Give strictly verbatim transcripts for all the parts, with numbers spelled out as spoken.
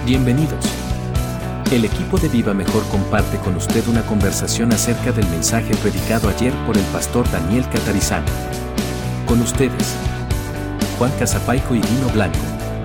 Bienvenidos. El equipo de Viva Mejor comparte con usted una conversación acerca del mensaje predicado ayer por el pastor Daniel Catarizano. Con ustedes, Juan Casapaico y Dino Blanco.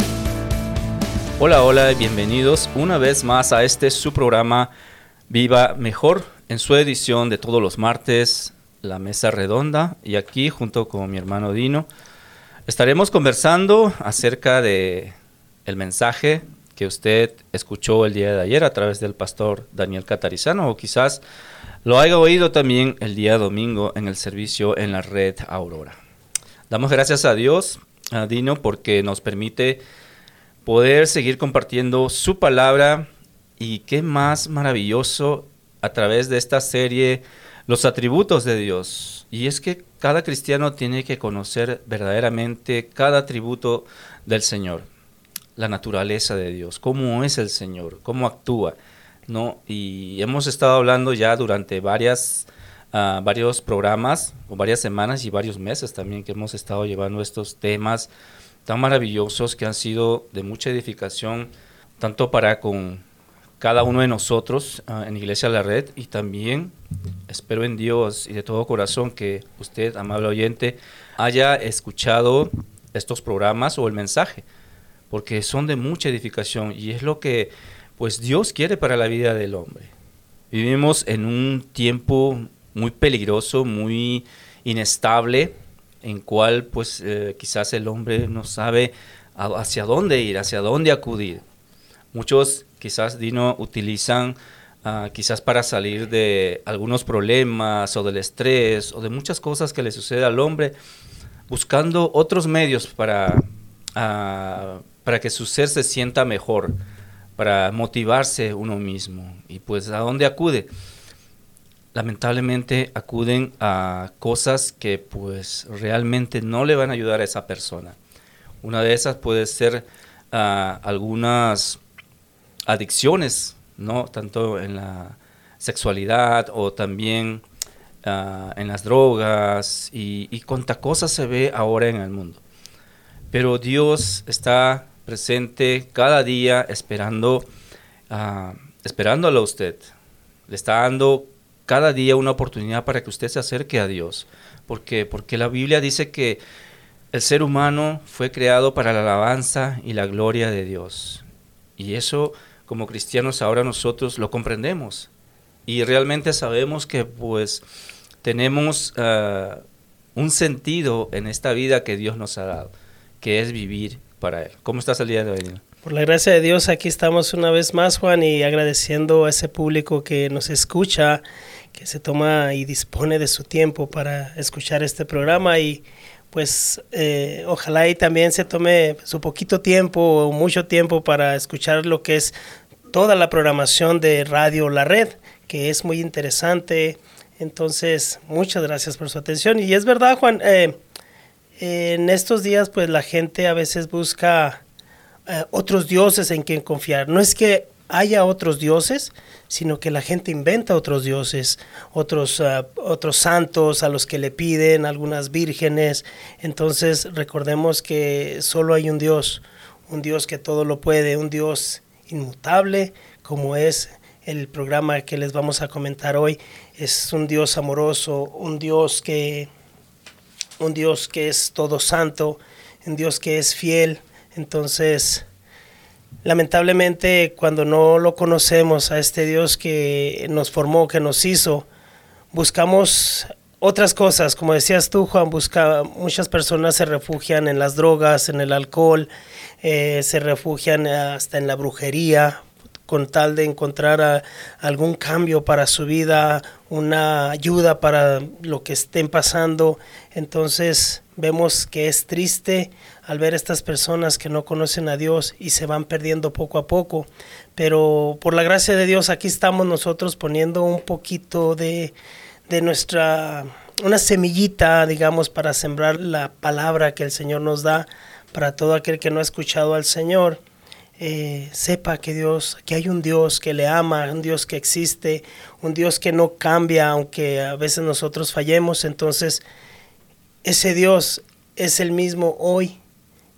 Hola, hola, bienvenidos una vez más a este su programa Viva Mejor, en su edición de todos los martes, La Mesa Redonda, y aquí junto con mi hermano Dino estaremos conversando acerca de el mensaje que usted escuchó el día de ayer a través del pastor Daniel Catarizano, o quizás lo haya oído también el día domingo en el servicio en la red Aurora. Damos gracias a Dios, a Dino, porque nos permite poder seguir compartiendo su palabra, y qué más maravilloso a través de esta serie, los atributos de Dios. Y es que cada cristiano tiene que conocer verdaderamente cada atributo del Señor. La naturaleza de Dios, cómo es el Señor, cómo actúa, ¿no? Y hemos estado hablando ya durante varias, uh, varios programas, o varias semanas y varios meses también, que hemos estado llevando estos temas tan maravillosos que han sido de mucha edificación, tanto para con cada uno de nosotros uh, en Iglesia La Red, y también espero en Dios y de todo corazón que usted, amable oyente, haya escuchado estos programas o el mensaje, porque son de mucha edificación y es lo que pues Dios quiere para la vida del hombre. Vivimos en un tiempo muy peligroso, muy inestable, en cual pues eh, quizás el hombre no sabe a, hacia dónde ir, hacia dónde acudir. Muchos quizás, Dino, utilizan uh, quizás para salir de algunos problemas o del estrés o de muchas cosas que le sucede al hombre, buscando otros medios para... Uh, para que su ser se sienta mejor, para motivarse uno mismo. Y pues, ¿a dónde acude? Lamentablemente acuden a cosas que pues realmente no le van a ayudar a esa persona. Una de esas puede ser uh, algunas adicciones, ¿no? Tanto en la sexualidad o también uh, en las drogas, y, y cuánta cosa se ve ahora en el mundo. Pero Dios está presente cada día esperando, uh, esperándolo a usted. Le está dando cada día una oportunidad para que usted se acerque a Dios. ¿Por qué? Porque la Biblia dice que el ser humano fue creado para la alabanza y la gloria de Dios. Y eso, como cristianos, ahora nosotros lo comprendemos. Y realmente sabemos que pues tenemos uh, un sentido en esta vida que Dios nos ha dado, que es vivir para Él. ¿Cómo estás el día de hoy? Por la gracia de Dios, aquí estamos una vez más, Juan, y agradeciendo a ese público que nos escucha, que se toma y dispone de su tiempo para escuchar este programa, y pues eh, ojalá y también se tome su poquito tiempo o mucho tiempo para escuchar lo que es toda la programación de Radio La Red, que es muy interesante. Entonces, muchas gracias por su atención. Y es verdad, Juan, eh, en estos días pues la gente a veces busca uh, otros dioses en quien confiar. No es que haya otros dioses, sino que la gente inventa otros dioses, otros, uh, otros santos a los que le piden, algunas vírgenes. Entonces recordemos que solo hay un Dios, un Dios que todo lo puede, un Dios inmutable, como es el programa que les vamos a comentar hoy. Es un Dios amoroso, un Dios que... un Dios que es todo santo, un Dios que es fiel. Entonces, lamentablemente, cuando no lo conocemos a este Dios que nos formó, que nos hizo, buscamos otras cosas. Como decías tú, Juan, busca, muchas personas se refugian en las drogas, en el alcohol, eh, se refugian hasta en la brujería, con tal de encontrar a, algún cambio para su vida, una ayuda para lo que estén pasando. Entonces vemos que es triste al ver estas personas que no conocen a Dios y se van perdiendo poco a poco. Pero por la gracia de Dios aquí estamos nosotros poniendo un poquito de, de nuestra, una semillita, digamos, para sembrar la palabra que el Señor nos da para todo aquel que no ha escuchado al Señor. Eh, sepa que Dios, que hay un Dios que le ama, un Dios que existe, un Dios que no cambia, aunque a veces nosotros fallemos. Entonces, ese Dios es el mismo hoy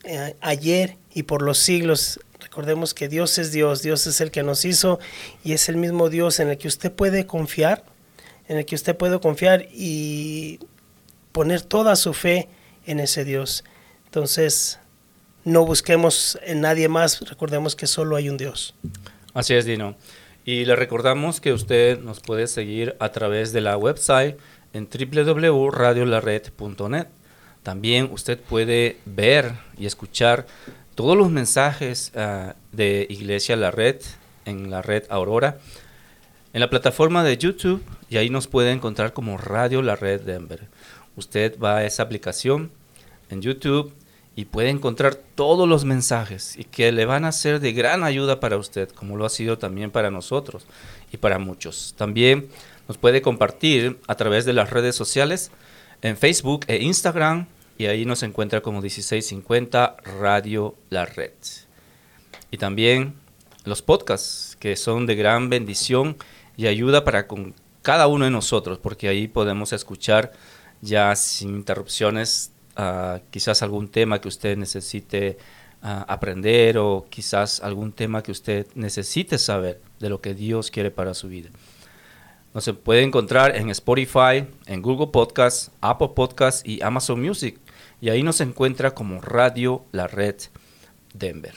eh, ayer y por los siglos. Recordemos que Dios es Dios, Dios es el que nos hizo y es el mismo Dios en el que usted puede confiar, en el que usted puede confiar y poner toda su fe en ese Dios. Entonces, no busquemos en nadie más, recordemos que solo hay un Dios. Así es, Dino. Y le recordamos que usted nos puede seguir a través de la website en doble u doble u doble u punto radio la red punto net. También usted puede ver y escuchar todos los mensajes uh, de Iglesia La Red en la red Aurora en la plataforma de YouTube, y ahí nos puede encontrar como Radio La Red Denver. Usted va a esa aplicación en YouTube y puede encontrar todos los mensajes y que le van a ser de gran ayuda para usted, como lo ha sido también para nosotros y para muchos. También nos puede compartir a través de las redes sociales en Facebook e Instagram, y ahí nos encuentra como dieciséis cincuenta Radio La Red. Y también los podcasts, que son de gran bendición y ayuda para con cada uno de nosotros, porque ahí podemos escuchar ya sin interrupciones uh, quizás algún tema que usted necesite uh, aprender, o quizás algún tema que usted necesite saber de lo que Dios quiere para su vida. Nos puede encontrar en Spotify, en Google Podcasts, Apple Podcasts y Amazon Music. Y ahí nos encuentra como Radio La Red Denver.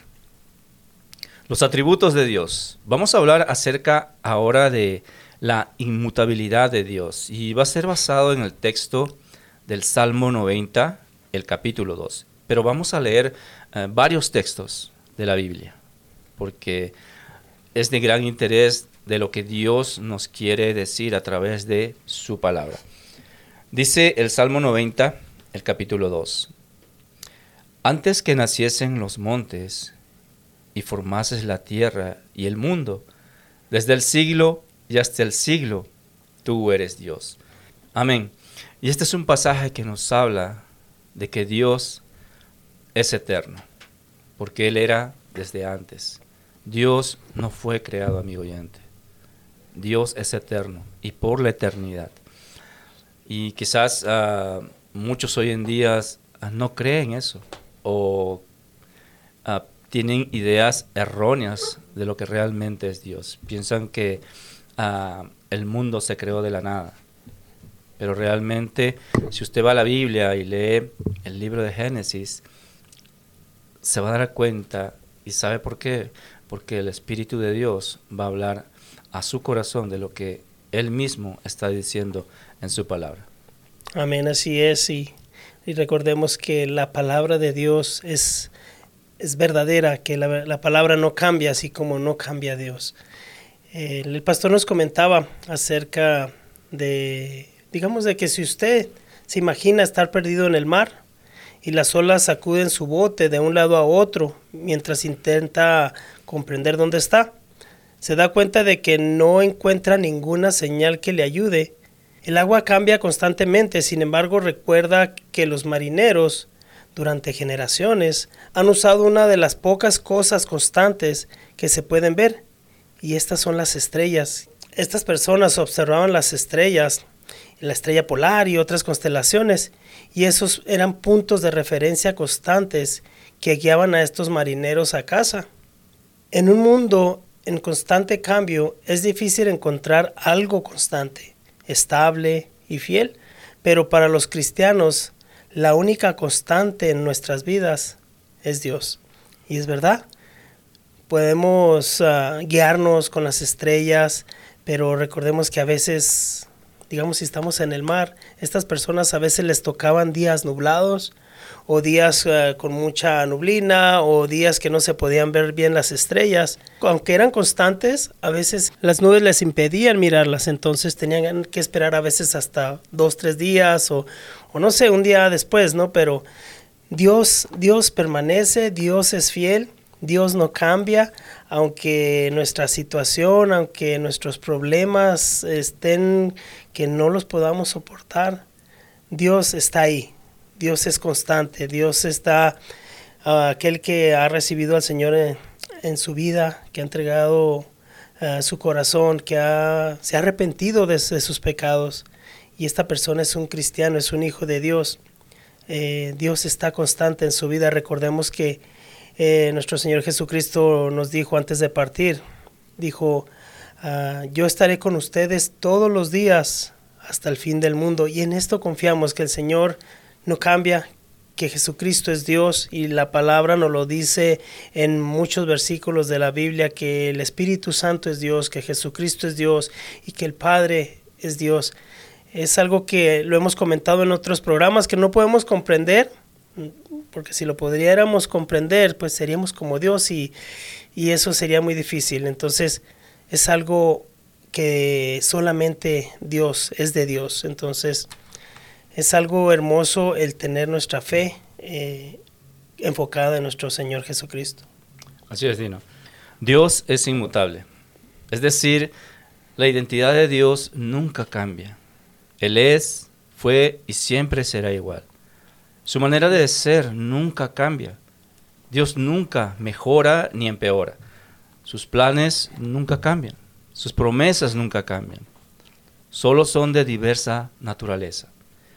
Los atributos de Dios. Vamos a hablar acerca ahora de la inmutabilidad de Dios. Y va a ser basado en el texto del Salmo noventa, el capítulo dos. Pero vamos a leer uh, varios textos de la Biblia, porque es de gran interés de lo que Dios nos quiere decir a través de su palabra. Dice el Salmo noventa, el capítulo dos. Antes que naciesen los montes y formases la tierra y el mundo, desde el siglo y hasta el siglo, tú eres Dios. Amén. Y este es un pasaje que nos habla de que Dios es eterno, porque Él era desde antes. Dios no fue creado, amigo oyente. Dios es eterno y por la eternidad. Y quizás uh, muchos hoy en día uh, no creen eso, o uh, tienen ideas erróneas de lo que realmente es Dios. Piensan que uh, el mundo se creó de la nada. Pero realmente, si usted va a la Biblia y lee el libro de Génesis, se va a dar cuenta, y sabe por qué, porque el Espíritu de Dios va a hablar a su corazón de lo que Él mismo está diciendo en su palabra. Amén, así es, y, y recordemos que la palabra de Dios es, es verdadera, que la, la palabra no cambia, así como no cambia Dios. Eh, el pastor nos comentaba acerca de, digamos, de que si usted se imagina estar perdido en el mar y las olas sacuden su bote de un lado a otro mientras intenta comprender dónde está, se da cuenta de que no encuentra ninguna señal que le ayude. El agua cambia constantemente, sin embargo, recuerda que los marineros, durante generaciones, han usado una de las pocas cosas constantes que se pueden ver, y estas son las estrellas. Estas personas observaban las estrellas, la estrella polar y otras constelaciones, y esos eran puntos de referencia constantes que guiaban a estos marineros a casa. En un mundo en constante cambio, es difícil encontrar algo constante, estable y fiel, pero para los cristianos, la única constante en nuestras vidas es Dios. Y es verdad, podemos uh, guiarnos con las estrellas, pero recordemos que a veces, digamos, si estamos en el mar, estas personas a veces les tocaban días nublados, o días uh, con mucha nublina, o días que no se podían ver bien las estrellas. Aunque eran constantes, a veces las nubes les impedían mirarlas, entonces tenían que esperar a veces hasta dos, tres días, o, o no sé, un día después, ¿no? Pero Dios, Dios permanece, Dios es fiel, Dios no cambia, aunque nuestra situación, aunque nuestros problemas estén que no los podamos soportar, Dios está ahí. Dios es constante, Dios está, uh, aquel que ha recibido al Señor en, en su vida, que ha entregado uh, su corazón, que ha, se ha arrepentido de, de sus pecados, y esta persona es un cristiano, es un hijo de Dios. eh, Dios está constante en su vida. Recordemos que eh, nuestro Señor Jesucristo nos dijo antes de partir, dijo, uh, yo estaré con ustedes todos los días hasta el fin del mundo. Y en esto confiamos, que el Señor no cambia, que Jesucristo es Dios, y la palabra nos lo dice en muchos versículos de la Biblia, que el Espíritu Santo es Dios, que Jesucristo es Dios y que el Padre es Dios. Es algo que lo hemos comentado en otros programas, que no podemos comprender, porque si lo pudiéramos comprender, pues seríamos como Dios, y, y eso sería muy difícil. Entonces es algo que solamente Dios es de Dios. Entonces es algo hermoso el tener nuestra fe eh, enfocada en nuestro Señor Jesucristo. Así es, Dino. Dios es inmutable. Es decir, la identidad de Dios nunca cambia. Él es, fue y siempre será igual. Su manera de ser nunca cambia. Dios nunca mejora ni empeora. Sus planes nunca cambian. Sus promesas nunca cambian. Solo son de diversa naturaleza.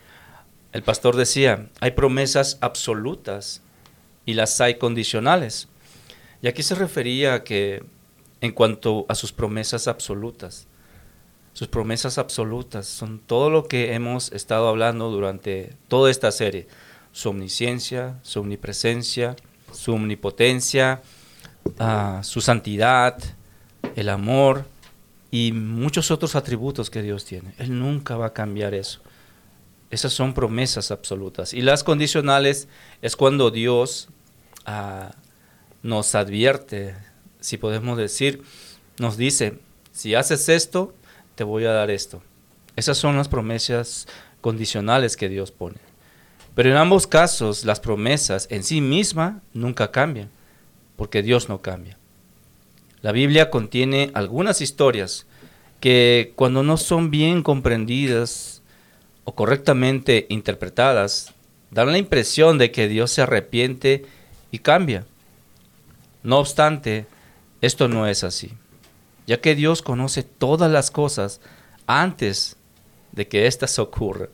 El pastor decía, hay promesas absolutas y las hay condicionales. Y aquí se refería a que en cuanto a sus promesas absolutas, sus promesas absolutas son todo lo que hemos estado hablando durante toda esta serie. Su omnisciencia, su omnipresencia, su omnipotencia, uh, su santidad, el amor y muchos otros atributos que Dios tiene. Él nunca va a cambiar eso. Esas son promesas absolutas. Y las condicionales es cuando Dios uh, nos advierte, si podemos decir, nos dice, si haces esto, te voy a dar esto. Esas son las promesas condicionales que Dios pone. Pero en ambos casos, las promesas en sí mismas nunca cambian, porque Dios no cambia. La Biblia contiene algunas historias que cuando no son bien comprendidas o correctamente interpretadas, dan la impresión de que Dios se arrepiente y cambia. No obstante, esto no es así, ya que Dios conoce todas las cosas antes de que éstas ocurran.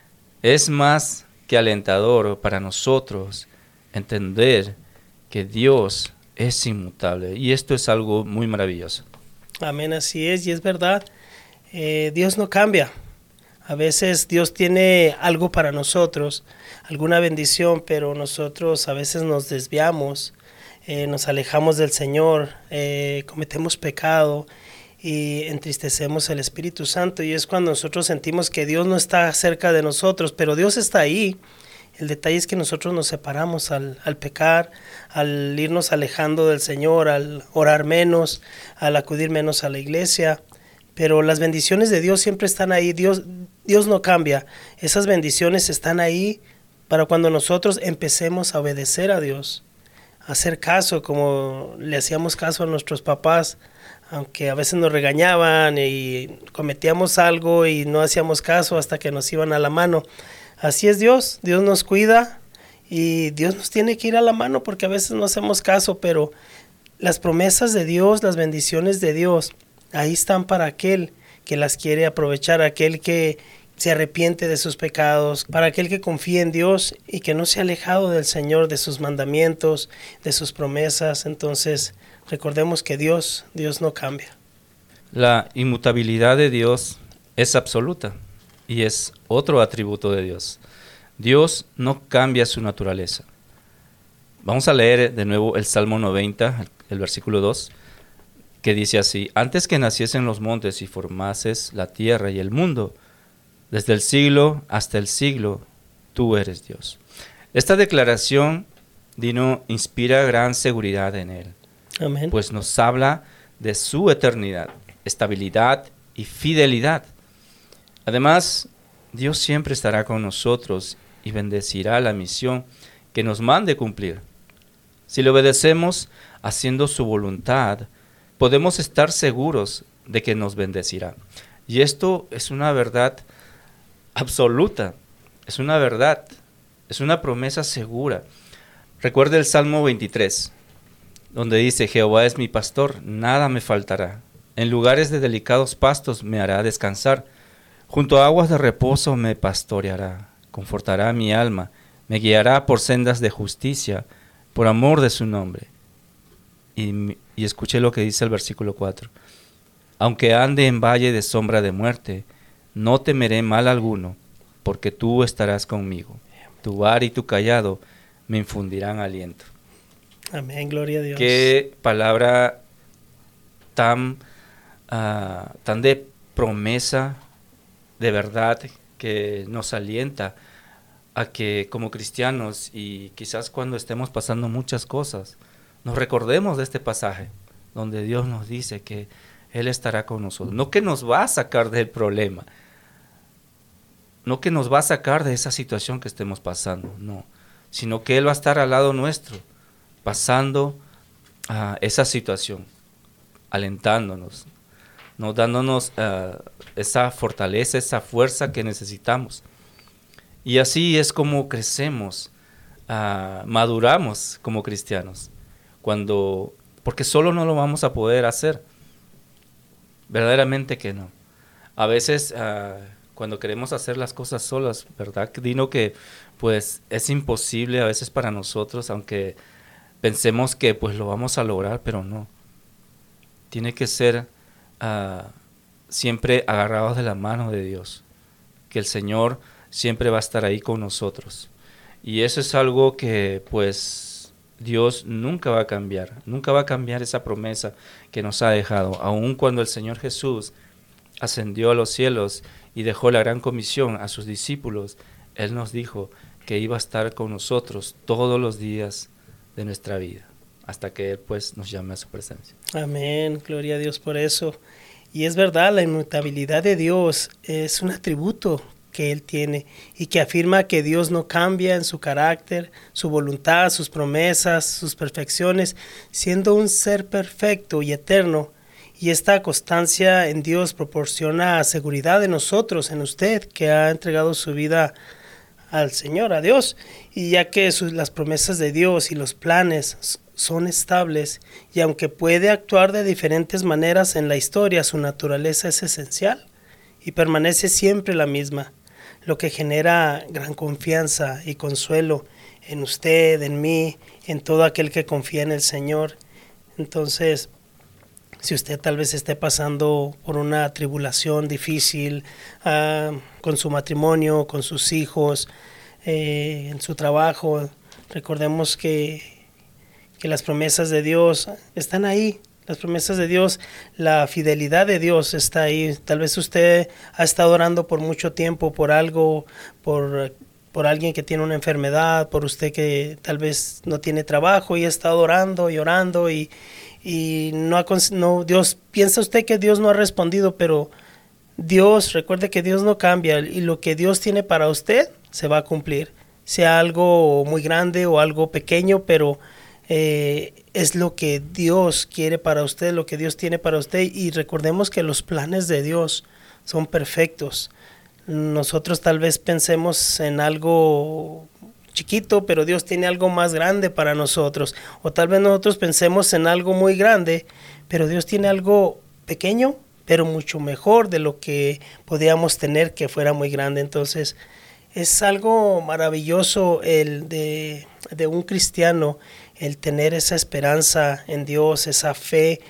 Es más que alentador para nosotros entender que Dios es inmutable, y esto es algo muy maravilloso. Amén, así es, y es verdad, eh, Dios no cambia. A veces Dios tiene algo para nosotros, alguna bendición, pero nosotros a veces nos desviamos, eh, nos alejamos del Señor, eh, cometemos pecado y entristecemos el Espíritu Santo, y es cuando nosotros sentimos que Dios no está cerca de nosotros, pero Dios está ahí. El detalle es que nosotros nos separamos al, al pecar, al irnos alejando del Señor, al orar menos, al acudir menos a la iglesia. Pero las bendiciones de Dios siempre están ahí. Dios, Dios no cambia. Esas bendiciones están ahí para cuando nosotros empecemos a obedecer a Dios, a hacer caso como le hacíamos caso a nuestros papás, aunque a veces nos regañaban y cometíamos algo y no hacíamos caso hasta que nos iban a la mano. Así es Dios, Dios nos cuida y Dios nos tiene que ir a la mano porque a veces no hacemos caso, pero las promesas de Dios, las bendiciones de Dios, ahí están para aquel que las quiere aprovechar, aquel que se arrepiente de sus pecados, para aquel que confía en Dios y que no se ha alejado del Señor, de sus mandamientos, de sus promesas. Entonces, recordemos que Dios, Dios no cambia. La inmutabilidad de Dios es absoluta y es otro atributo de Dios. Dios no cambia su naturaleza. Vamos a leer de nuevo el Salmo noventa, el versículo dos, que dice así: antes que naciesen los montes y formases la tierra y el mundo, desde el siglo hasta el siglo, tú eres Dios. Esta declaración, Dino, inspira gran seguridad en él. Amén. Pues nos habla de su eternidad, estabilidad y fidelidad. Además, Dios siempre estará con nosotros y bendecirá la misión que nos mande cumplir. Si le obedecemos haciendo su voluntad, podemos estar seguros de que nos bendecirá. Y esto es una verdad absoluta, es una verdad, es una promesa segura. Recuerda el Salmo veintitrés, donde dice: Jehová es mi pastor, nada me faltará. En lugares de delicados pastos me hará descansar. Junto a aguas de reposo me pastoreará. Confortará mi alma, Me guiará por sendas de justicia, por amor de su nombre. Y, y escuché lo que dice el versículo cuatro. Aunque ande en valle de sombra de muerte, no temeré mal alguno, porque tú estarás conmigo. Tu vara y tu cayado me infundirán aliento. Amén, gloria a Dios. Qué palabra tan, uh, tan de promesa, de verdad, que nos alienta a que como cristianos, y quizás cuando estemos pasando muchas cosas, nos recordemos de este pasaje, donde Dios nos dice que Él estará con nosotros. No que nos va a sacar del problema, no que nos va a sacar de esa situación que estemos pasando, no, sino que Él va a estar al lado nuestro, pasando uh, esa situación, alentándonos, ¿no? Dándonos uh, esa fortaleza, esa fuerza que necesitamos. Y así es como crecemos, uh, maduramos como cristianos, cuando, porque solo no lo vamos a poder hacer, verdaderamente que no. A veces uh, cuando queremos hacer las cosas solas, ¿verdad, Dino? Que pues es imposible a veces para nosotros, aunque pensemos que pues lo vamos a lograr, pero no. Tiene que ser uh, siempre agarrados de la mano de Dios, que el Señor siempre va a estar ahí con nosotros. Y eso es algo que pues Dios nunca va a cambiar, nunca va a cambiar esa promesa que nos ha dejado. Aun cuando el Señor Jesús ascendió a los cielos y dejó la gran comisión a sus discípulos, Él nos dijo que iba a estar con nosotros todos los días de nuestra vida, hasta que Él pues nos llame a su presencia. Amén, gloria a Dios por eso. Y es verdad, la inmutabilidad de Dios es un atributo que Él tiene y que afirma que Dios no cambia en su carácter, su voluntad, sus promesas, sus perfecciones, siendo un ser perfecto y eterno. Y esta constancia en Dios proporciona seguridad en nosotros, en usted, que ha entregado su vida al Señor, a Dios. Y ya que sus, las promesas de Dios y los planes son estables, y aunque puede actuar de diferentes maneras en la historia, su naturaleza es esencial y permanece siempre la misma, lo que genera gran confianza y consuelo en usted, en mí, en todo aquel que confía en el Señor. Entonces, si usted tal vez esté pasando por una tribulación difícil uh, con su matrimonio, con sus hijos, eh, en su trabajo, recordemos que, que las promesas de Dios están ahí. Las promesas de Dios, la fidelidad de Dios está ahí. Tal vez usted ha estado orando por mucho tiempo por algo, por, por alguien que tiene una enfermedad, por usted que tal vez no tiene trabajo y ha estado orando y orando y y no, ha, no Dios piensa usted que Dios no ha respondido, pero Dios, recuerde que Dios no cambia y lo que Dios tiene para usted se va a cumplir, sea algo muy grande o algo pequeño, pero eh, es lo que Dios quiere para usted, lo que Dios tiene para usted. Y recordemos que los planes de Dios son perfectos. Nosotros tal vez pensemos en algo chiquito, pero Dios tiene algo más grande para nosotros. O tal vez nosotros pensemos en algo muy grande, pero Dios tiene algo pequeño, pero mucho mejor de lo que podíamos tener que fuera muy grande. Entonces, es algo maravilloso el de, de un cristiano, el tener esa esperanza en Dios, esa fe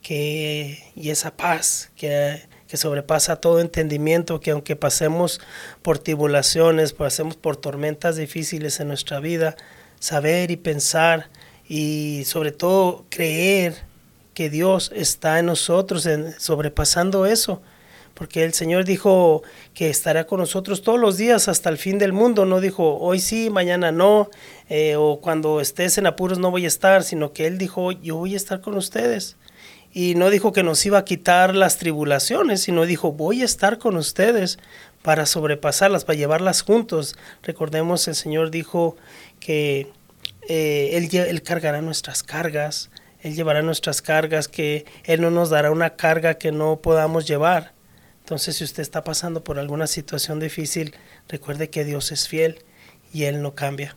que, y esa paz que que sobrepasa todo entendimiento, que aunque pasemos por tribulaciones, pasemos por tormentas difíciles en nuestra vida, saber y pensar y sobre todo creer que Dios está en nosotros, en, sobrepasando eso, porque el Señor dijo que estará con nosotros todos los días hasta el fin del mundo. No dijo hoy sí, mañana no, eh, o cuando estés en apuros no voy a estar, sino que Él dijo yo voy a estar con ustedes. Y no dijo que nos iba a quitar las tribulaciones, sino dijo, voy a estar con ustedes para sobrepasarlas, para llevarlas juntos. Recordemos, el Señor dijo que eh, él, él cargará nuestras cargas, Él llevará nuestras cargas, que Él no nos dará una carga que no podamos llevar. Entonces, si usted está pasando por alguna situación difícil, recuerde que Dios es fiel y Él no cambia.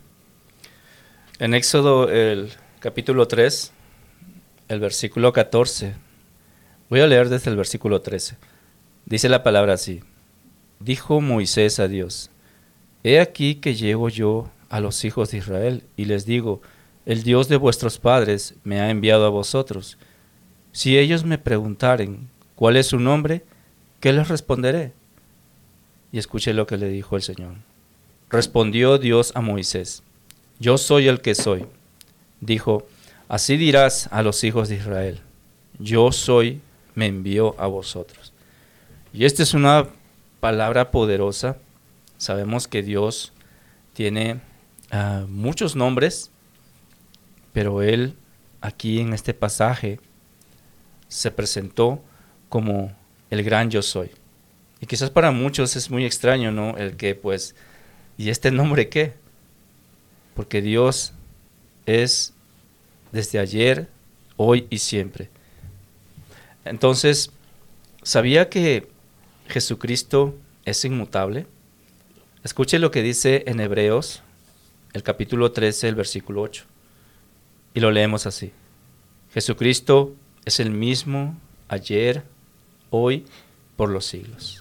En Éxodo, el capítulo tres, el versículo catorce. Voy a leer desde el versículo trece. Dice la palabra así. Dijo Moisés a Dios, he aquí que llego yo a los hijos de Israel y les digo, el Dios de vuestros padres me ha enviado a vosotros. Si ellos me preguntaren, ¿cuál es su nombre?, ¿qué les responderé? Y escuche lo que le dijo el Señor. Respondió Dios a Moisés, yo soy el que soy. Dijo, así dirás a los hijos de Israel, yo soy, me envió a vosotros. Y esta es una palabra poderosa. Sabemos que Dios tiene uh, muchos nombres, pero Él aquí en este pasaje se presentó como el gran yo soy. Y quizás para muchos es muy extraño, ¿no? El que pues, ¿y este nombre qué? Porque Dios es desde ayer, hoy y siempre. Entonces, ¿sabía que Jesucristo es inmutable? Escuche lo que dice en Hebreos, el capítulo trece, el versículo ocho. Y lo leemos así. Jesucristo es el mismo ayer, hoy, por los siglos.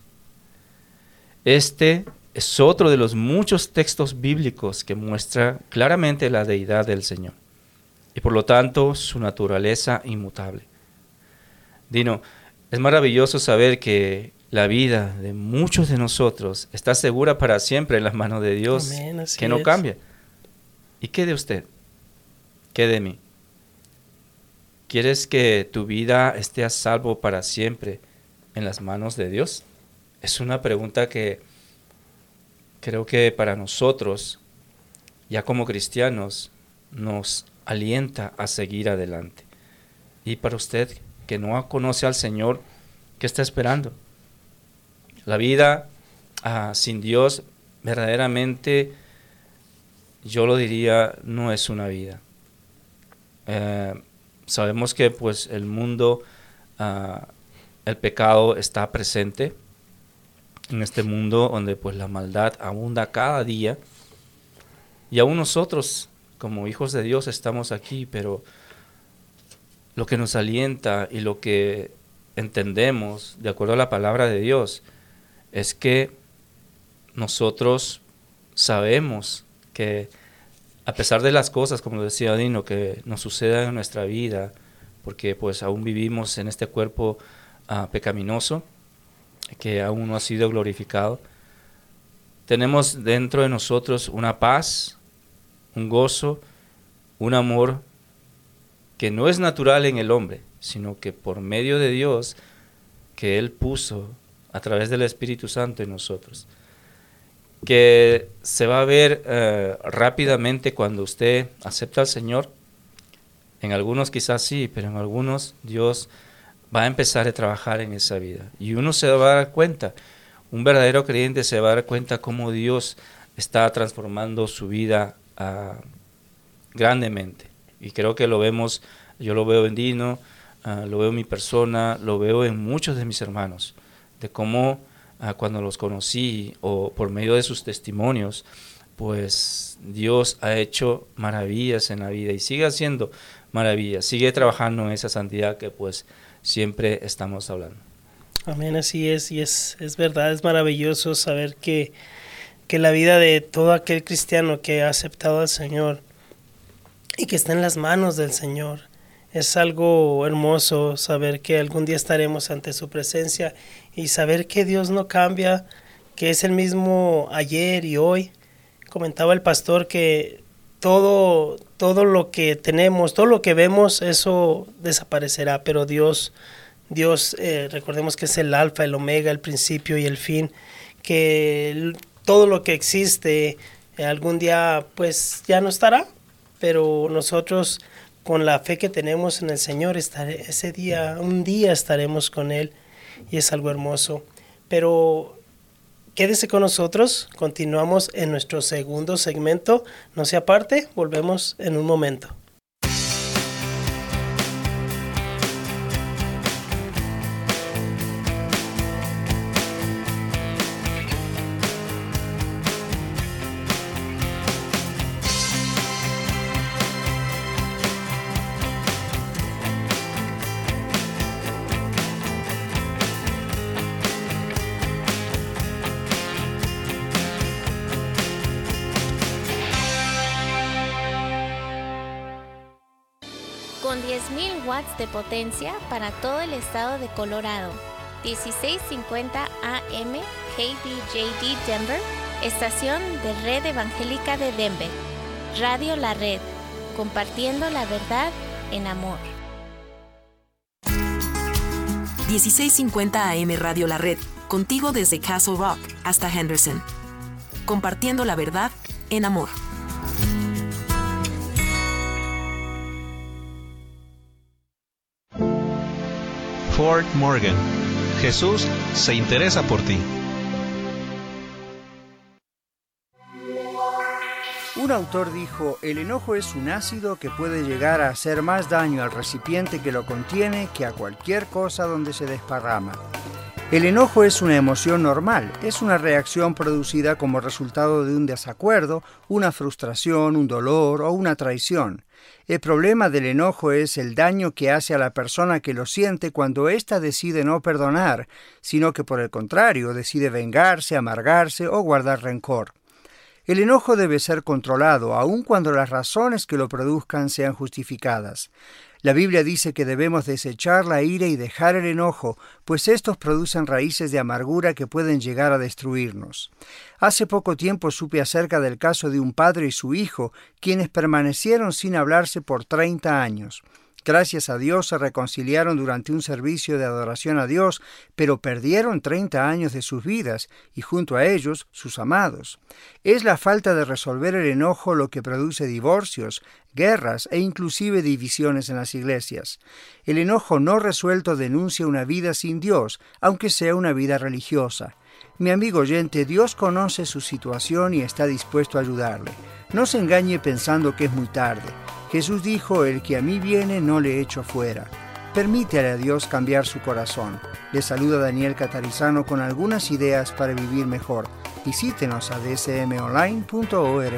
Este es otro de los muchos textos bíblicos que muestra claramente la deidad del Señor y por lo tanto su naturaleza inmutable. Dino, es maravilloso saber que la vida de muchos de nosotros está segura para siempre en las manos de Dios, Amén, que no es. cambia. ¿Y qué de usted? ¿Qué de mí? ¿Quieres que tu vida esté a salvo para siempre en las manos de Dios? Es una pregunta que creo que para nosotros, ya como cristianos, nos alienta a seguir adelante. Y para usted que no conoce al Señor, ¿qué está esperando? La vida uh, sin Dios verdaderamente, yo lo diría, no es una vida. Uh, sabemos que pues el mundo, uh, el pecado está presente en este mundo donde pues la maldad abunda cada día, y aún nosotros como hijos de Dios estamos aquí, pero lo que nos alienta y lo que entendemos de acuerdo a la palabra de Dios es que nosotros sabemos que a pesar de las cosas, como decía Dino, que nos sucedan en nuestra vida, porque pues aún vivimos en este cuerpo uh, pecaminoso, que aún no ha sido glorificado, tenemos dentro de nosotros una paz, un gozo, un amor que no es natural en el hombre, sino que por medio de Dios, que Él puso a través del Espíritu Santo en nosotros, que se va a ver uh, rápidamente cuando usted acepta al Señor. En algunos quizás sí, pero en algunos Dios va a empezar a trabajar en esa vida. Y uno se va a dar cuenta, un verdadero creyente se va a dar cuenta cómo Dios está transformando su vida uh, grandemente. Y creo que lo vemos, yo lo veo en Dino, uh, lo veo en mi persona, lo veo en muchos de mis hermanos, de cómo uh, cuando los conocí o por medio de sus testimonios, pues Dios ha hecho maravillas en la vida y sigue haciendo maravillas, sigue trabajando en esa santidad que pues siempre estamos hablando. Amén, así es, y es, es verdad, es maravilloso saber que, que la vida de todo aquel cristiano que ha aceptado al Señor y que está en las manos del Señor, es algo hermoso saber que algún día estaremos ante su presencia y saber que Dios no cambia, que es el mismo ayer y hoy. Comentaba el pastor que todo, todo lo que tenemos, todo lo que vemos, eso desaparecerá, pero Dios, Dios eh, recordemos que es el alfa, el omega, el principio y el fin, que el, todo lo que existe eh, algún día pues ya no estará, pero nosotros con la fe que tenemos en el Señor, estaré, ese día, un día estaremos con Él y es algo hermoso. Pero quédese con nosotros, continuamos en nuestro segundo segmento, no se aparte, volvemos en un momento. mil watts de potencia para todo el estado de Colorado. dieciséis cincuenta A M K B J D Denver, estación de Red Evangélica de Denver. Radio La Red, compartiendo la verdad en amor. dieciséis cincuenta A M Radio La Red, contigo desde Castle Rock hasta Henderson. Compartiendo la verdad en amor. Fort Morgan. Jesús se interesa por ti. Un autor dijo, el enojo es un ácido que puede llegar a hacer más daño al recipiente que lo contiene que a cualquier cosa donde se desparrama. El enojo es una emoción normal, es una reacción producida como resultado de un desacuerdo, una frustración, un dolor o una traición. El problema del enojo es el daño que hace a la persona que lo siente cuando ésta decide no perdonar, sino que por el contrario decide vengarse, amargarse o guardar rencor. El enojo debe ser controlado, aun cuando las razones que lo produzcan sean justificadas. La Biblia dice que debemos desechar la ira y dejar el enojo, pues estos producen raíces de amargura que pueden llegar a destruirnos. Hace poco tiempo supe acerca del caso de un padre y su hijo, quienes permanecieron sin hablarse por treinta años. Gracias a Dios se reconciliaron durante un servicio de adoración a Dios, pero perdieron treinta años de sus vidas y junto a ellos sus amados. Es la falta de resolver el enojo lo que produce divorcios, guerras e inclusive divisiones en las iglesias. El enojo no resuelto denuncia una vida sin Dios, aunque sea una vida religiosa. Mi amigo oyente, Dios conoce su situación y está dispuesto a ayudarle. No se engañe pensando que es muy tarde. Jesús dijo, el que a mí viene no le echo fuera. Permítale a Dios cambiar su corazón. Le saluda Daniel Catarizano con algunas ideas para vivir mejor. Visítenos a d s m online punto org.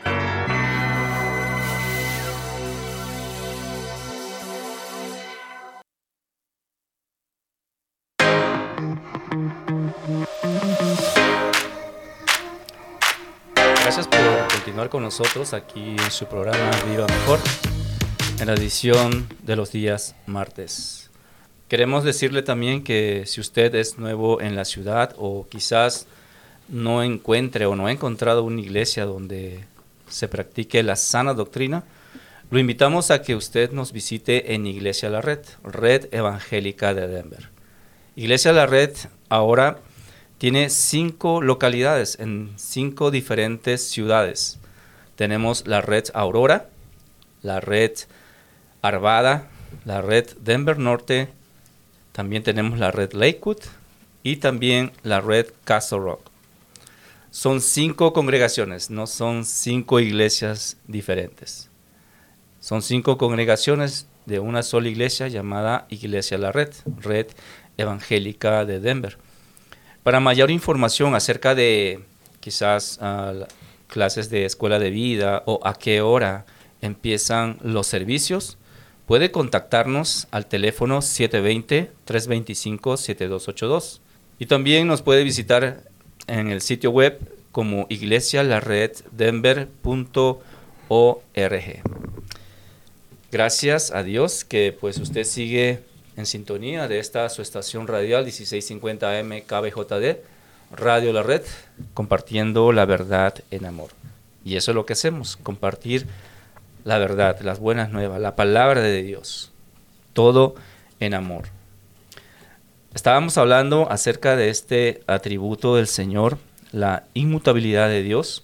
Gracias por continuar con nosotros aquí en su programa Viva Mejor, en la edición de los días martes. Queremos decirle también que si usted es nuevo en la ciudad o quizás no encuentre o no ha encontrado una iglesia donde se practique la sana doctrina, lo invitamos a que usted nos visite en Iglesia La Red, Red Evangélica de Denver. Iglesia La Red ahora tiene cinco localidades en cinco diferentes ciudades. Tenemos la red Aurora, la red Arvada, la red Denver Norte, también tenemos la red Lakewood y también la red Castle Rock. Son cinco congregaciones, no son cinco iglesias diferentes. Son cinco congregaciones de una sola iglesia llamada Iglesia La Red, Red Evangélica de Denver. Para mayor información acerca de quizás uh, clases de escuela de vida o a qué hora empiezan los servicios, puede contactarnos al teléfono siete dos cero, tres dos cinco, siete dos ocho dos. Y también nos puede visitar en el sitio web como iglesia la red denver punto org. Gracias a Dios que pues usted sigue en sintonía de esta su estación radial dieciséis cincuenta A M K B J D, Radio La Red, compartiendo la verdad en amor. Y eso es lo que hacemos, compartir la verdad, las buenas nuevas, la palabra de Dios, todo en amor. Estábamos hablando acerca de este atributo del Señor, la inmutabilidad de Dios,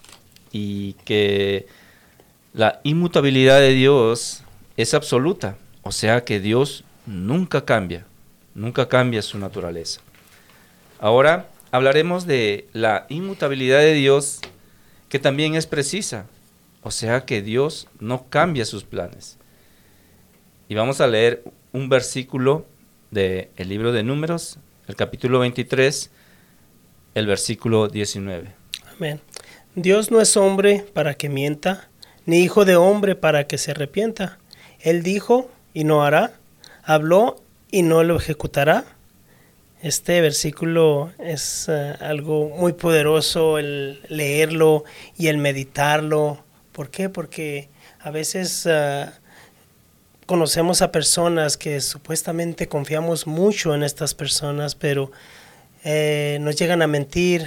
y que la inmutabilidad de Dios es absoluta, o sea que Dios nunca cambia, nunca cambia su naturaleza. Ahora hablaremos de la inmutabilidad de Dios, que también es precisa, o sea que Dios no cambia sus planes. Y vamos a leer un versículo del libro de Números, el capítulo veintitrés, el versículo diecinueve. Amén. Dios no es hombre para que mienta, ni hijo de hombre para que se arrepienta. Él dijo y no hará, habló y no lo ejecutará. Este versículo es uh, algo muy poderoso, el leerlo y el meditarlo. ¿Por qué? Porque a veces uh, conocemos a personas que supuestamente confiamos mucho en estas personas, pero eh, nos llegan a mentir,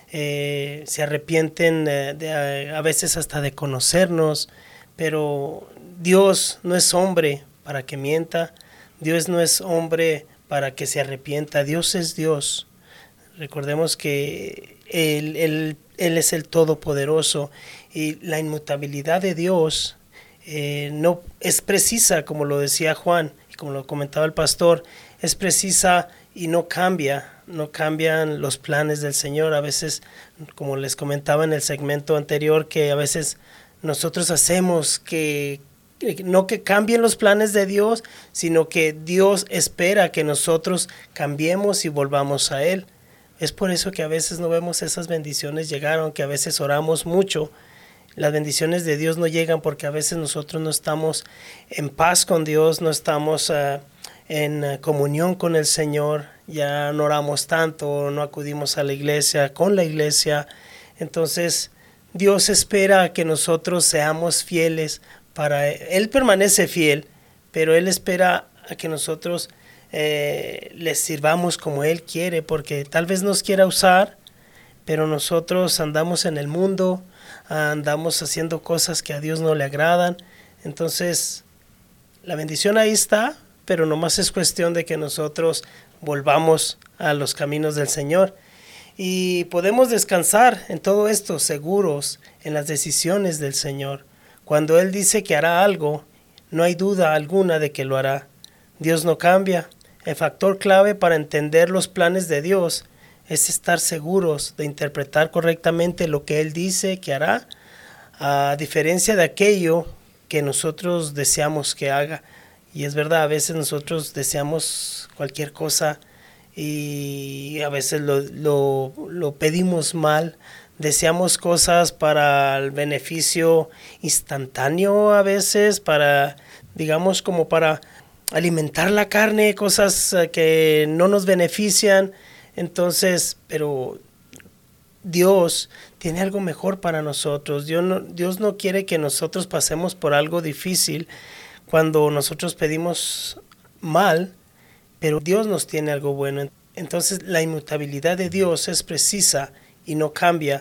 eh, se arrepienten eh, de, a veces hasta de conocernos, pero Dios no es hombre para que mienta, Dios no es hombre para que se arrepienta, Dios es Dios. Recordemos que Él, él, él es el Todopoderoso y la inmutabilidad de Dios eh, no es precisa, como lo decía Juan y como lo comentaba el pastor, es precisa y no cambia, no cambian los planes del Señor. A veces, como les comentaba en el segmento anterior, que a veces nosotros hacemos que no que cambien los planes de Dios, sino que Dios espera que nosotros cambiemos y volvamos a Él. Es por eso que a veces no vemos esas bendiciones llegar, aunque a veces oramos mucho. Las bendiciones de Dios no llegan porque a veces nosotros no estamos en paz con Dios, no estamos uh, en uh, comunión con el Señor, ya no oramos tanto, no acudimos a la iglesia, con la iglesia. Entonces Dios espera que nosotros seamos fieles. Para Él permanece fiel, pero Él espera a que nosotros eh, le sirvamos como Él quiere, porque tal vez nos quiera usar, pero nosotros andamos en el mundo, andamos haciendo cosas que a Dios no le agradan. Entonces, la bendición ahí está, pero nomás es cuestión de que nosotros volvamos a los caminos del Señor. Y podemos descansar en todo esto, seguros en las decisiones del Señor. Cuando Él dice que hará algo, no hay duda alguna de que lo hará. Dios no cambia. El factor clave para entender los planes de Dios es estar seguros de interpretar correctamente lo que Él dice que hará, a diferencia de aquello que nosotros deseamos que haga. Y es verdad, a veces nosotros deseamos cualquier cosa y a veces lo, lo, lo pedimos mal. Deseamos cosas para el beneficio instantáneo a veces, para, digamos, como para alimentar la carne, cosas que no nos benefician. Entonces, pero Dios tiene algo mejor para nosotros. Dios no, Dios no quiere que nosotros pasemos por algo difícil cuando nosotros pedimos mal, pero Dios nos tiene algo bueno. Entonces, la inmutabilidad de Dios es precisa y no cambia,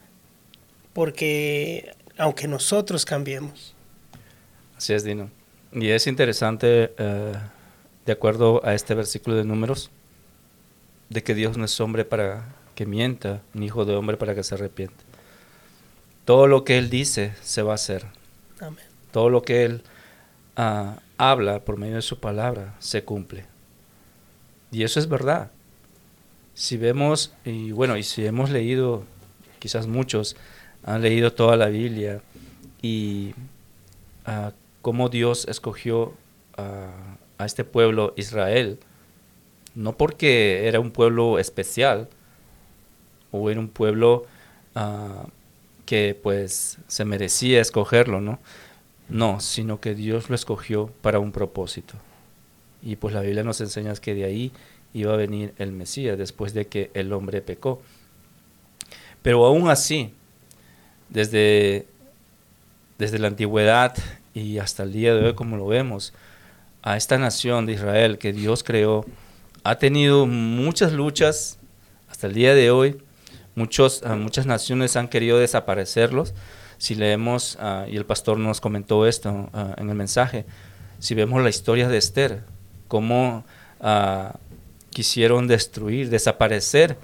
porque aunque nosotros cambiemos. Así es, Dino. Y es interesante, uh, de acuerdo a este versículo de Números, de que Dios no es hombre para que mienta, ni hijo de hombre para que se arrepienta. Todo lo que Él dice se va a hacer. Amén. Todo lo que Él uh, habla por medio de su palabra se cumple. Y eso es verdad. Si vemos, y bueno, y si hemos leído, quizás muchos han leído toda la Biblia y uh, cómo Dios escogió uh, a este pueblo Israel, no porque era un pueblo especial o era un pueblo uh, que pues se merecía escogerlo, ¿no? No, sino que Dios lo escogió para un propósito. Y pues la Biblia nos enseña que de ahí iba a venir el Mesías después de que el hombre pecó. Pero aún así, desde, desde la antigüedad y hasta el día de hoy, como lo vemos, a esta nación de Israel que Dios creó, ha tenido muchas luchas hasta el día de hoy. Muchos, uh, muchas naciones han querido desaparecerlos. Si leemos, uh, y el pastor nos comentó esto uh, en el mensaje, si vemos la historia de Esther, cómo uh, quisieron destruir, desaparecer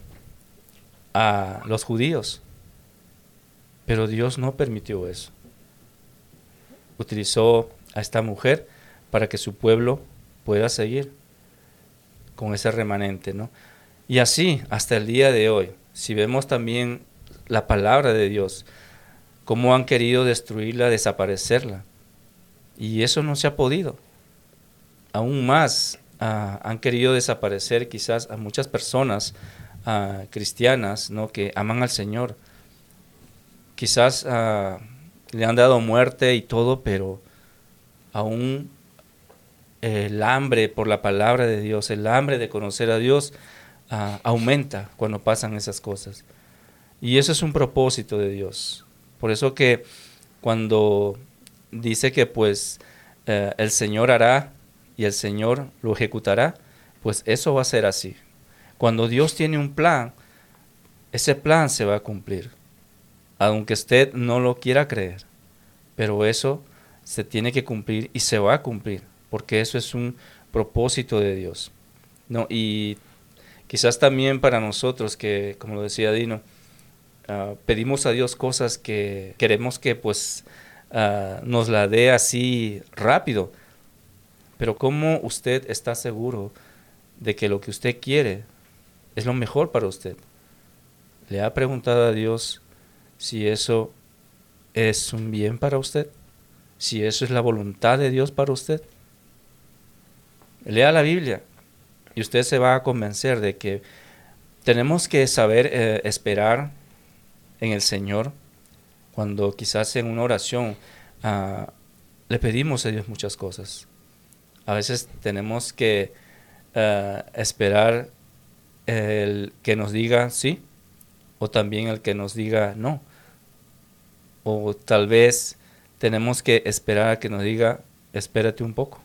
a los judíos. Pero Dios no permitió eso. Utilizó a esta mujer para que su pueblo pueda seguir con ese remanente, ¿no? Y así, hasta el día de hoy, si vemos también la palabra de Dios, cómo han querido destruirla, desaparecerla. Y eso no se ha podido. Aún más uh, han querido desaparecer quizás a muchas personas uh, cristianas, ¿no?, que aman al Señor. Quizás uh, le han dado muerte y todo, pero aún el hambre por la palabra de Dios, el hambre de conocer a Dios, uh, aumenta cuando pasan esas cosas. Y eso es un propósito de Dios. Por eso que cuando dice que pues eh, el Señor hará y el Señor lo ejecutará, pues eso va a ser así. Cuando Dios tiene un plan, ese plan se va a cumplir, aunque usted no lo quiera creer, pero eso se tiene que cumplir y se va a cumplir, porque eso es un propósito de Dios, ¿no? Y quizás también para nosotros que, como lo decía Dino, uh, pedimos a Dios cosas que queremos que pues uh, nos la dé así rápido, pero ¿cómo usted está seguro de que lo que usted quiere es lo mejor para usted? ¿Le ha preguntado a Dios si eso es un bien para usted? ¿Si eso es la voluntad de Dios para usted? Lea la Biblia y usted se va a convencer de que tenemos que saber eh, esperar en el Señor cuando quizás en una oración uh, le pedimos a Dios muchas cosas. A veces tenemos que uh, esperar el que nos diga sí, o también el que nos diga no. O tal vez tenemos que esperar a que nos diga espérate un poco.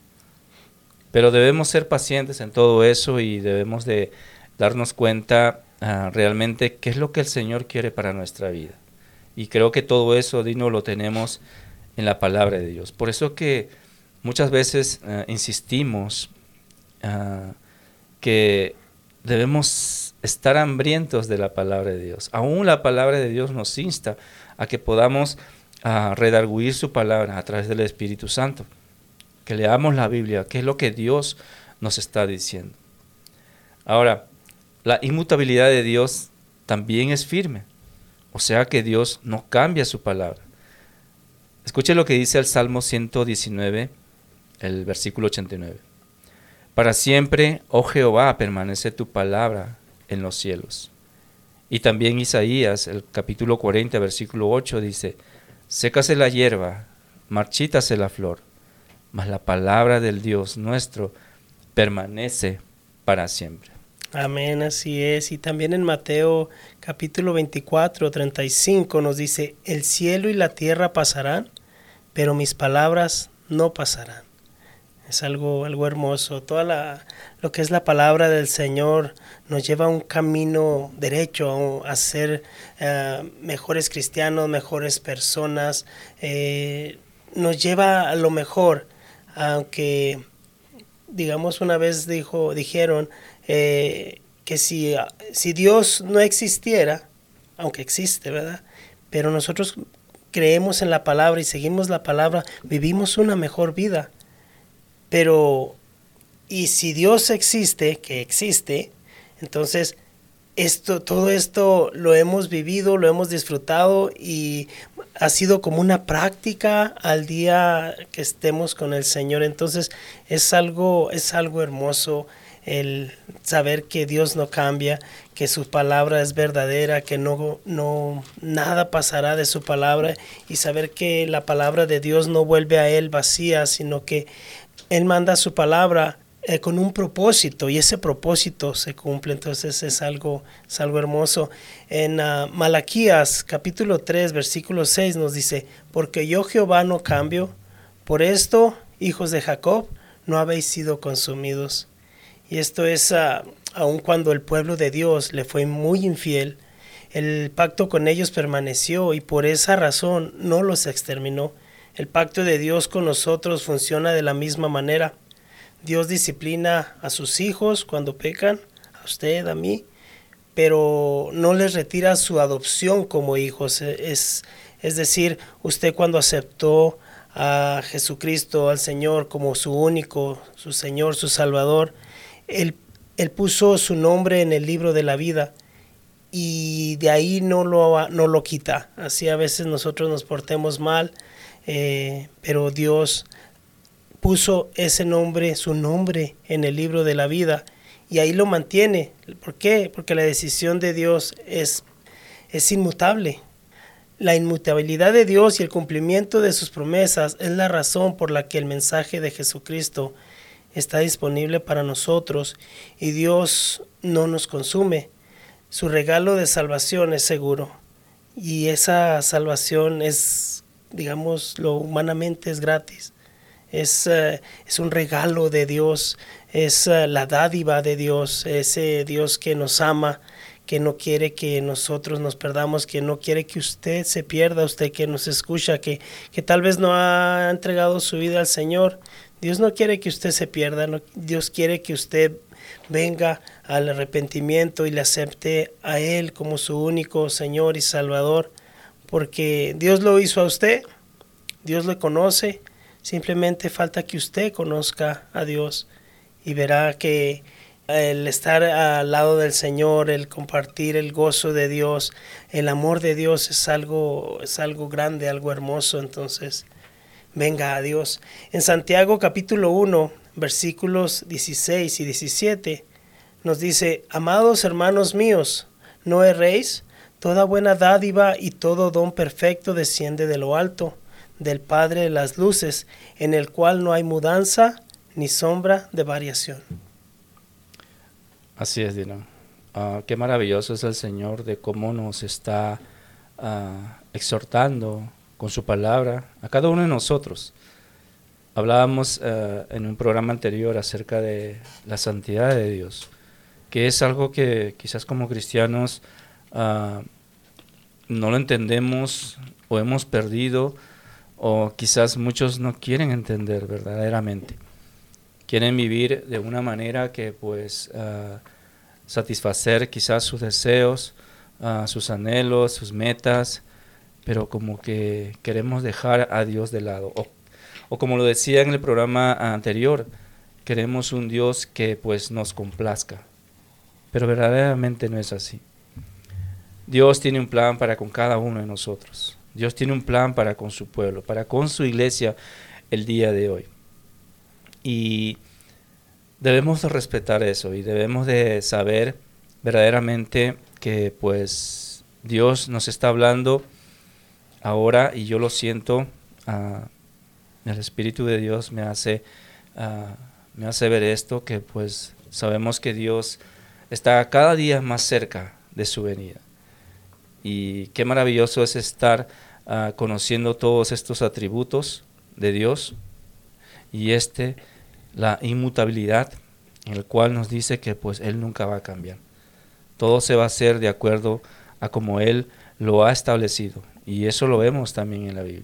Pero debemos ser pacientes en todo eso y debemos de darnos cuenta uh, realmente qué es lo que el Señor quiere para nuestra vida. Y creo que todo eso, Dino, lo tenemos en la palabra de Dios. Por eso que muchas veces uh, insistimos uh, que debemos estar hambrientos de la palabra de Dios. Aún la palabra de Dios nos insta a que podamos uh, redarguir su palabra a través del Espíritu Santo. Que leamos la Biblia, qué es lo que Dios nos está diciendo. Ahora, la inmutabilidad de Dios también es firme. O sea que Dios no cambia su palabra. Escuche lo que dice el Salmo ciento diecinueve, el versículo ochenta y nueve. Para siempre, oh Jehová, permanece tu palabra en los cielos. Y también Isaías, el capítulo cuarenta, versículo ocho, dice, sécase la hierba, marchítase la flor, mas la palabra del Dios nuestro permanece para siempre. Amén, así es. Y también en Mateo capítulo veinticuatro, treinta y cinco nos dice, el cielo y la tierra pasarán, pero mis palabras no pasarán. Es algo, algo hermoso. Toda la, lo que es la palabra del Señor nos lleva a un camino derecho, a ser uh, mejores cristianos, mejores personas. Eh, nos lleva a lo mejor. Aunque, digamos, una vez dijo, dijeron eh, que si, si Dios no existiera, aunque existe, ¿verdad? Pero nosotros creemos en la palabra y seguimos la palabra, vivimos una mejor vida. Pero, y si Dios existe, que existe, entonces esto, todo esto lo hemos vivido, lo hemos disfrutado y ha sido como una práctica al día que estemos con el Señor. Entonces es algo, es algo hermoso el saber que Dios no cambia, que su palabra es verdadera, que no, no nada pasará de su palabra, y saber que la palabra de Dios no vuelve a Él vacía, sino que Él manda su palabra Eh, con un propósito y ese propósito se cumple. Entonces es algo, es algo hermoso. En uh, Malaquías capítulo tres versículo seis nos dice, porque yo Jehová no cambio, por esto hijos de Jacob no habéis sido consumidos. Y esto es uh, aun cuando el pueblo de Dios le fue muy infiel, el pacto con ellos permaneció y por esa razón no los exterminó. El pacto de Dios con nosotros funciona de la misma manera. Dios disciplina a sus hijos cuando pecan, a usted, a mí, pero no les retira su adopción como hijos. Es, es decir, usted cuando aceptó a Jesucristo, al Señor, como su único, su Señor, su Salvador, Él, él puso su nombre en el libro de la vida y de ahí no lo, no lo quita. Así a veces nosotros nos portemos mal, eh, pero Dios puso ese nombre, su nombre en el libro de la vida y ahí lo mantiene. ¿Por qué? Porque la decisión de Dios es, es inmutable. La inmutabilidad de Dios y el cumplimiento de sus promesas es la razón por la que el mensaje de Jesucristo está disponible para nosotros y Dios no nos consume. Su regalo de salvación es seguro y esa salvación es, digamos, lo humanamente es gratis. Es, uh, es un regalo de Dios, es uh, la dádiva de Dios, ese Dios que nos ama, que no quiere que nosotros nos perdamos, que no quiere que usted se pierda, usted que nos escucha, que, que tal vez no ha entregado su vida al Señor. Dios no quiere que usted se pierda, no, Dios quiere que usted venga al arrepentimiento y le acepte a Él como su único Señor y Salvador, porque Dios lo hizo a usted, Dios le conoce, simplemente falta que usted conozca a Dios y verá que el estar al lado del Señor, el compartir el gozo de Dios, el amor de Dios es algo, es algo grande, algo hermoso. Entonces, venga a Dios. En Santiago capítulo uno, versículos dieciséis y diecisiete, nos dice: amados hermanos míos, no erréis, toda buena dádiva y todo don perfecto desciende de lo alto, del Padre de las luces, en el cual no hay mudanza ni sombra de variación. Así es, Dino. Uh, qué maravilloso es el Señor de cómo nos está uh, exhortando con su palabra a cada uno de nosotros. Hablábamos uh, en un programa anterior acerca de la santidad de Dios, que es algo que quizás como cristianos uh, no lo entendemos o hemos perdido, o quizás muchos no quieren entender verdaderamente. Quieren vivir de una manera que pues uh, satisfacer quizás sus deseos, uh, sus anhelos, sus metas, pero como que queremos dejar a Dios de lado. O, o como lo decía en el programa anterior, queremos un Dios que pues nos complazca, pero verdaderamente no es así. Dios tiene un plan para con cada uno de nosotros. Dios tiene un plan para con su pueblo, para con su iglesia el día de hoy. Y debemos de respetar eso y debemos de saber verdaderamente que pues Dios nos está hablando ahora, y yo lo siento, uh, el Espíritu de Dios me hace, uh, me hace ver esto, que pues sabemos que Dios está cada día más cerca de su venida. Y qué maravilloso es estar uh, conociendo todos estos atributos de Dios, y este, la inmutabilidad, en el cual nos dice que pues Él nunca va a cambiar. Todo se va a hacer de acuerdo a como Él lo ha establecido, y eso lo vemos también en la Biblia.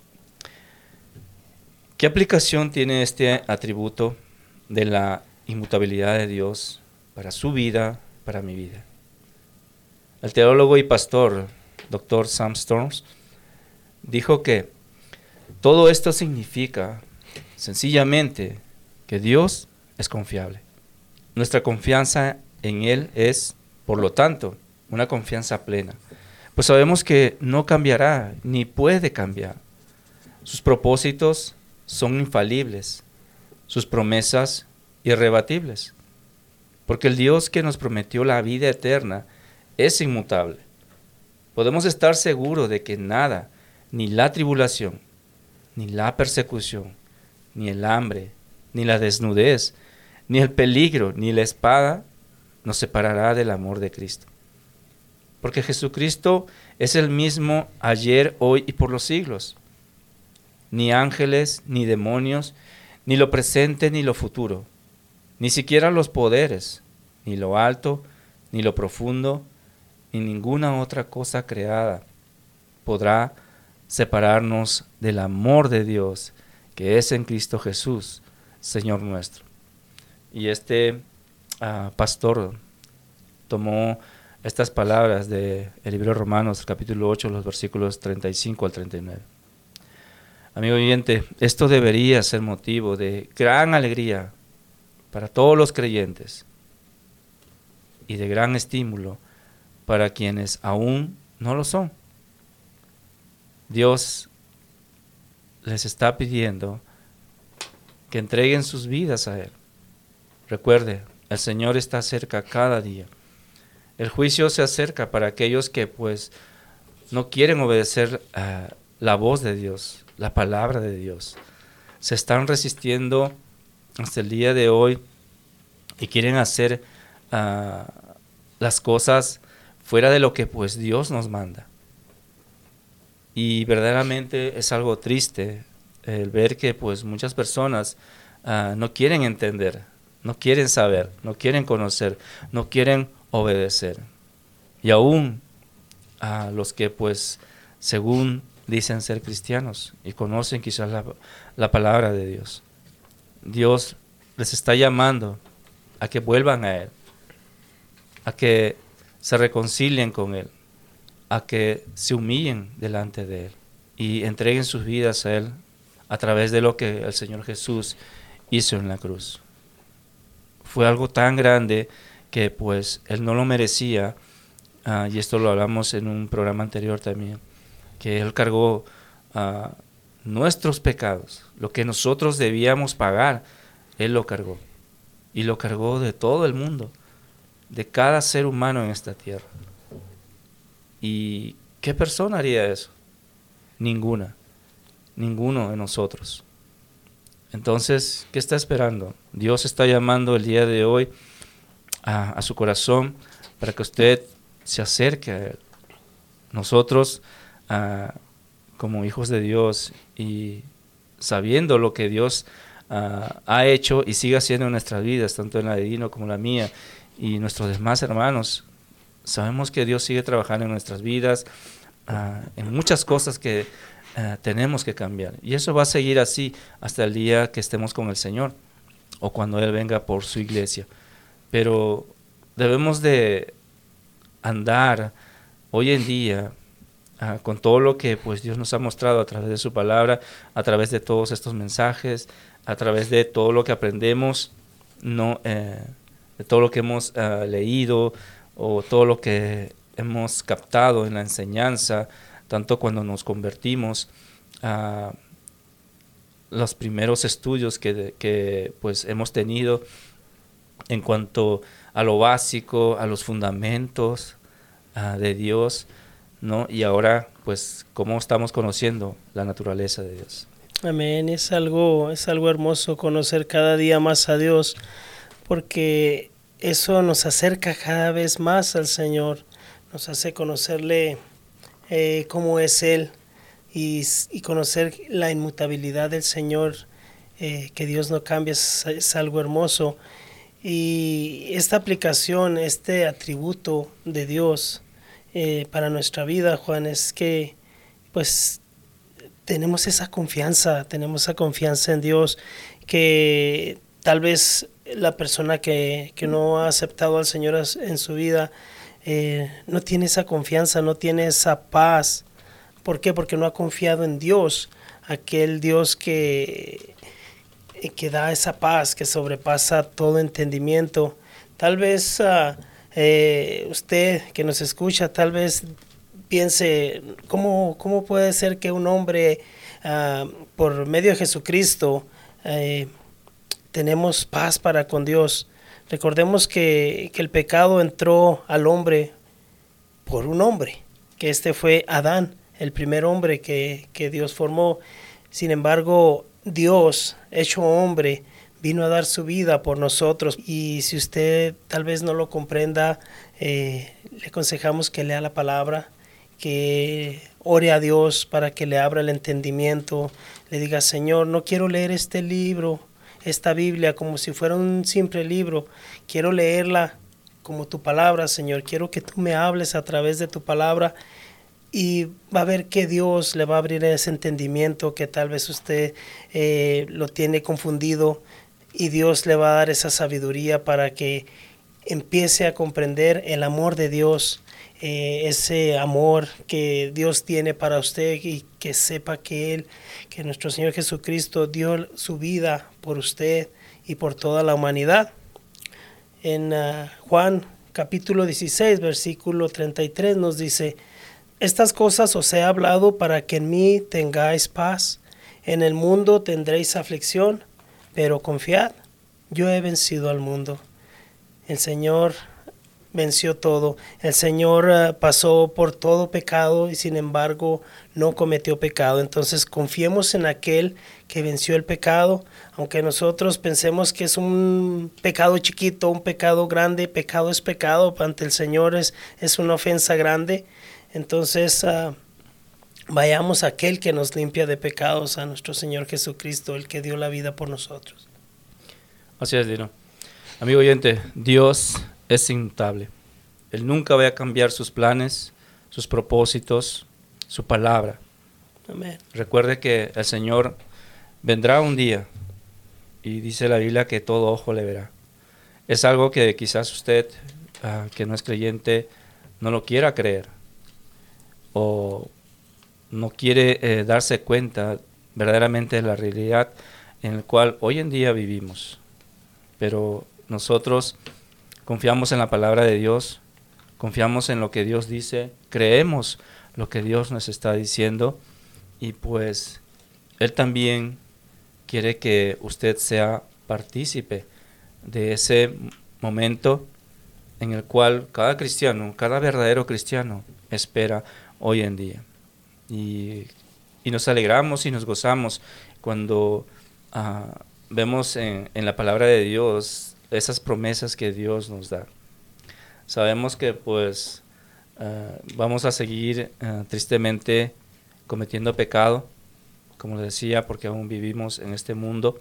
¿Qué aplicación tiene este atributo de la inmutabilidad de Dios para su vida, para mi vida? El teólogo y pastor doctor Sam Storms dijo que todo esto significa sencillamente que Dios es confiable. Nuestra confianza en Él es, por lo tanto, una confianza plena, pues sabemos que no cambiará ni puede cambiar. Sus propósitos son infalibles, sus promesas irrebatibles, porque el Dios que nos prometió la vida eterna es inmutable. Podemos estar seguros de que nada, ni la tribulación, ni la persecución, ni el hambre, ni la desnudez, ni el peligro, ni la espada, nos separará del amor de Cristo. Porque Jesucristo es el mismo ayer, hoy y por los siglos. Ni ángeles, ni demonios, ni lo presente, ni lo futuro, ni siquiera los poderes, ni lo alto, ni lo profundo, ni ninguna otra cosa creada podrá separarnos del amor de Dios que es en Cristo Jesús, Señor nuestro. Y este uh, pastor tomó estas palabras del libro de Romanos, capítulo ocho, los versículos treinta y cinco al treinta y nueve. Amigo oyente, esto debería ser motivo de gran alegría para todos los creyentes y de gran estímulo para quienes aún no lo son. Dios les está pidiendo que entreguen sus vidas a Él. Recuerde, el Señor está cerca cada día. El juicio se acerca para aquellos que pues no quieren obedecer uh, la voz de Dios, la palabra de Dios. Se están resistiendo hasta el día de hoy y quieren hacer uh, las cosas fuera de lo que pues Dios nos manda. Y verdaderamente es algo triste el ver que pues muchas personas uh, no quieren entender, no quieren saber, no quieren conocer, no quieren obedecer. Y aún a los que pues según dicen ser cristianos y conocen quizás la, la palabra de Dios, Dios les está llamando a que vuelvan a Él, a que se reconcilien con Él, a que se humillen delante de Él y entreguen sus vidas a Él a través de lo que el Señor Jesús hizo en la cruz. Fue algo tan grande que pues Él no lo merecía, uh, y esto lo hablamos en un programa anterior también, que Él cargó uh, nuestros pecados, lo que nosotros debíamos pagar, Él lo cargó. Y lo cargó de todo el mundo, de cada ser humano en esta tierra. ¿Y qué persona haría eso? Ninguna, ninguno de nosotros. Entonces, ¿qué está esperando? Dios está llamando el día de hoy a, a su corazón para que usted se acerque a Él. Nosotros, uh, como hijos de Dios y sabiendo lo que Dios uh, ha hecho y sigue haciendo en nuestras vidas, tanto en la de Dino como la mía y nuestros demás hermanos, sabemos que Dios sigue trabajando en nuestras vidas, uh, en muchas cosas que uh, tenemos que cambiar. Y eso va a seguir así hasta el día que estemos con el Señor o cuando Él venga por su iglesia. Pero debemos de andar hoy en día uh, con todo lo que pues Dios nos ha mostrado a través de su palabra, a través de todos estos mensajes, a través de todo lo que aprendemos, no, eh, de todo lo que hemos uh, leído o todo lo que hemos captado en la enseñanza, tanto cuando nos convertimos, a uh, los primeros estudios que, que pues hemos tenido en cuanto a lo básico, a los fundamentos uh, de Dios, ¿no? Y ahora, pues, cómo estamos conociendo la naturaleza de Dios. Amén. Es algo, es algo hermoso conocer cada día más a Dios, porque eso nos acerca cada vez más al Señor, nos hace conocerle eh, cómo es Él y, y conocer la inmutabilidad del Señor, eh, que Dios no cambia, es, es algo hermoso. Y esta aplicación, este atributo de Dios eh, para nuestra vida, Juan, es que pues tenemos esa confianza, tenemos esa confianza en Dios, que tal vez la persona que, que no ha aceptado al Señor en su vida eh, no tiene esa confianza, no tiene esa paz. ¿Por qué? Porque no ha confiado en Dios, aquel Dios que... que da esa paz que sobrepasa todo entendimiento. Tal vez uh, eh, usted que nos escucha, tal vez piense, ¿cómo, cómo puede ser que un hombre, uh, por medio de Jesucristo, eh, tenemos paz para con Dios? Recordemos que, que el pecado entró al hombre por un hombre, que este fue Adán, el primer hombre que, que Dios formó. Sin embargo, Dios, hecho hombre, vino a dar su vida por nosotros. Y si usted tal vez no lo comprenda, eh, le aconsejamos que lea la palabra, que ore a Dios para que le abra el entendimiento. Le diga, Señor, no quiero leer este libro, esta Biblia, como si fuera un simple libro. Quiero leerla como tu palabra, Señor. Quiero que tú me hables a través de tu palabra. Y va a ver que Dios le va a abrir ese entendimiento que tal vez usted eh, lo tiene confundido, y Dios le va a dar esa sabiduría para que empiece a comprender el amor de Dios, eh, ese amor que Dios tiene para usted, y que sepa que Él, que nuestro Señor Jesucristo dio su vida por usted y por toda la humanidad. En uh, Juan capítulo dieciséis, versículo treinta y tres nos dice: estas cosas os he hablado para que en mí tengáis paz. En el mundo tendréis aflicción, pero confiad, yo he vencido al mundo. El Señor venció todo. El Señor uh, pasó por todo pecado y sin embargo no cometió pecado. Entonces confiemos en aquel que venció el pecado, aunque nosotros pensemos que es un pecado chiquito, un pecado grande. Pecado es pecado, ante el Señor es, es una ofensa grande. Entonces uh, vayamos a aquel que nos limpia de pecados, a nuestro Señor Jesucristo, el que dio la vida por nosotros. Así es, Dino. Amigo oyente, Dios es inmutable. Él nunca va a cambiar sus planes, sus propósitos, su palabra. Amén. Recuerde que el Señor vendrá un día y dice la Biblia que todo ojo le verá. Es algo que quizás usted, uh, que no es creyente, no lo quiera creer o no quiere eh, darse cuenta verdaderamente de la realidad en la cual hoy en día vivimos. Pero nosotros confiamos en la palabra de Dios, confiamos en lo que Dios dice, creemos lo que Dios nos está diciendo y pues Él también quiere que usted sea partícipe de ese momento en el cual cada cristiano, cada verdadero cristiano espera hoy en día. Y, y nos alegramos y nos gozamos cuando uh, vemos en, en la palabra de Dios esas promesas que Dios nos da. Sabemos que pues uh, vamos a seguir uh, tristemente cometiendo pecado, como les decía, porque aún vivimos en este mundo,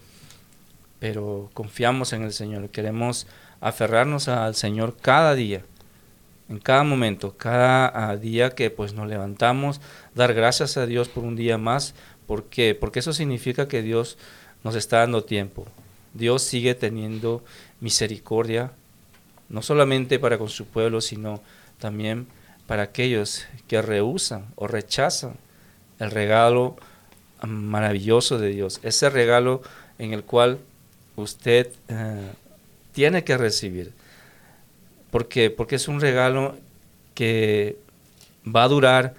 pero confiamos en el Señor, queremos aferrarnos al Señor cada día, en cada momento, cada uh, día que pues nos levantamos, dar gracias a Dios por un día más. ¿Por qué? Porque eso significa que Dios nos está dando tiempo. Dios sigue teniendo misericordia, no solamente para con su pueblo, sino también para aquellos que rehúsan o rechazan el regalo maravilloso de Dios, ese regalo en el cual usted uh, tiene que recibir. ¿Por qué? Porque es un regalo que va a durar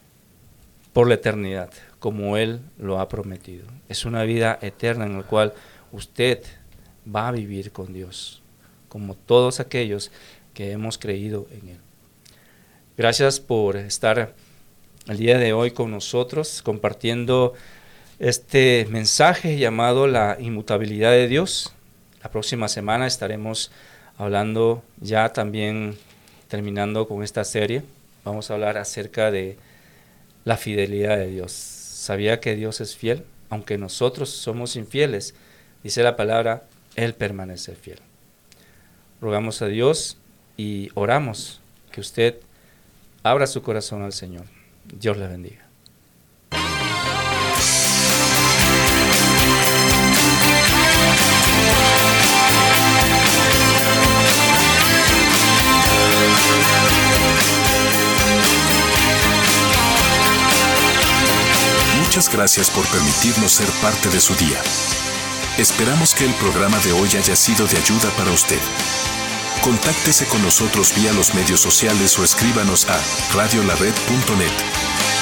por la eternidad, como Él lo ha prometido. Es una vida eterna en la cual usted va a vivir con Dios, como todos aquellos que hemos creído en Él. Gracias por estar el día de hoy con nosotros, compartiendo este mensaje llamado la inmutabilidad de Dios. La próxima semana estaremos hablando, ya también terminando con esta serie, vamos a hablar acerca de la fidelidad de Dios. ¿Sabía que Dios es fiel? Aunque nosotros somos infieles, dice la palabra, Él permanece fiel. Rogamos a Dios y oramos que usted abra su corazón al Señor. Dios le bendiga. Muchas gracias por permitirnos ser parte de su día. Esperamos que el programa de hoy haya sido de ayuda para usted. Contáctese con nosotros vía los medios sociales o escríbanos a radio la red punto net.